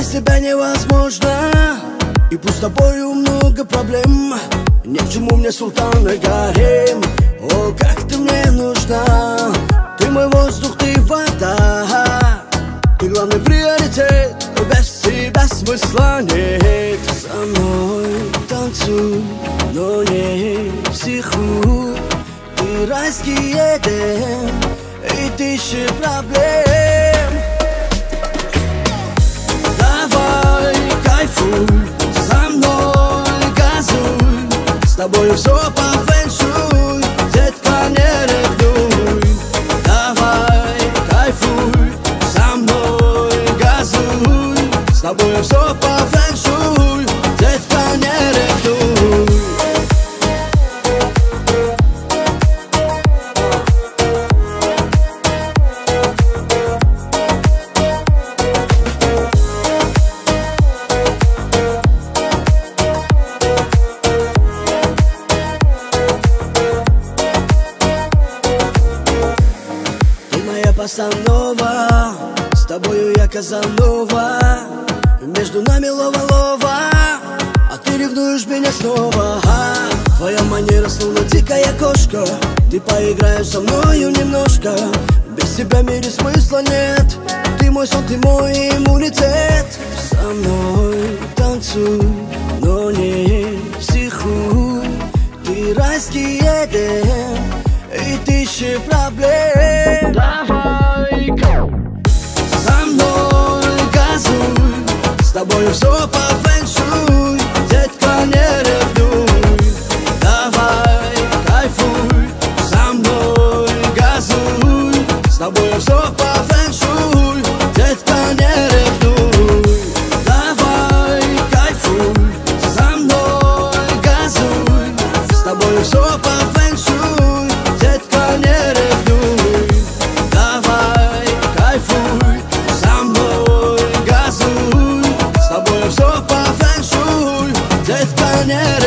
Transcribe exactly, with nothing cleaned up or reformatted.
тебя невозможно, и пусть с тобою много проблем. Ни к чему мне султан и гарем. О, как ты мне нужна. Ты мой воздух, ты вода, ты главный приоритет. Без тебя смысла нет. Со мной танцуй, но не психуй. Ты райский Эдем и тысячи проблем. Давай, кайфуй, со мной газуй. С тобой все по фэншуй, детка, не ревнуй. Давай, кайфуй, со мной газуй. С тобой все по фэншуй, детка, не ревнуй. Постанова, с тобою я Казанова, между нами лова-лова, а ты ревнуешь меня снова. Твоя манера словно дикая кошка, ты поиграешь со мною немножко. Без тебя в мире смысла нет, ты мой сон, ты мой иммунитет. Со мной танцуй, но не психуй. Ты райский Эдем и тысячи проблем. Давай, со мной газуй. С тобой все по фэншуй, детка, не ревнуй. Давай, кайфуй, со мной газуй. С тобой все по фэншуй, детка, не ревнуй. Давай, кайфуй, со мной газуй. С тобой все по фэншуй, детка, не ревнуй. Давай, кайфуй, со мной газуй. С тобой все по фэншуй, детка, не ревнуй.